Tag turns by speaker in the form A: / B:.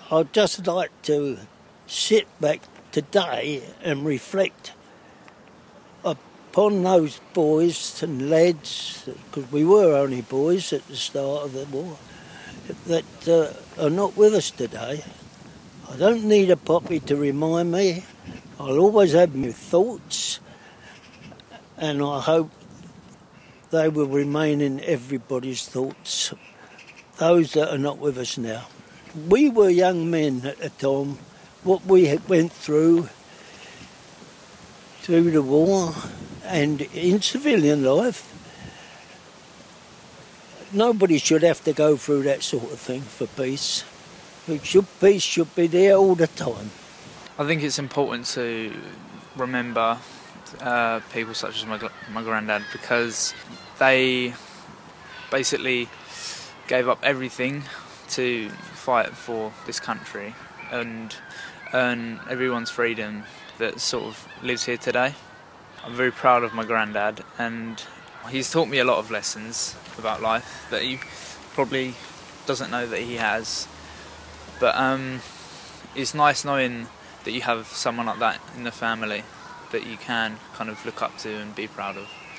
A: I'd just like to sit back today and reflect upon those boys and lads, because we were only boys at the start of the war, that are not with us today. I don't need a poppy to remind me. I'll always have my thoughts, and I hope they will remain in everybody's thoughts, those that are not with us now. We were young men at the time. What we went through the war and in civilian life, nobody should have to go through that sort of thing for peace. Peace should be there all the time.
B: I think it's important to remember people such as my granddad, because they basically gave up everything to fight for this country and earn everyone's freedom that sort of lives here today. I'm very proud of my granddad, and he's taught me a lot of lessons about life that he probably doesn't know that he has. But it's nice knowing that you have someone like that in the family that you can kind of look up to and be proud of.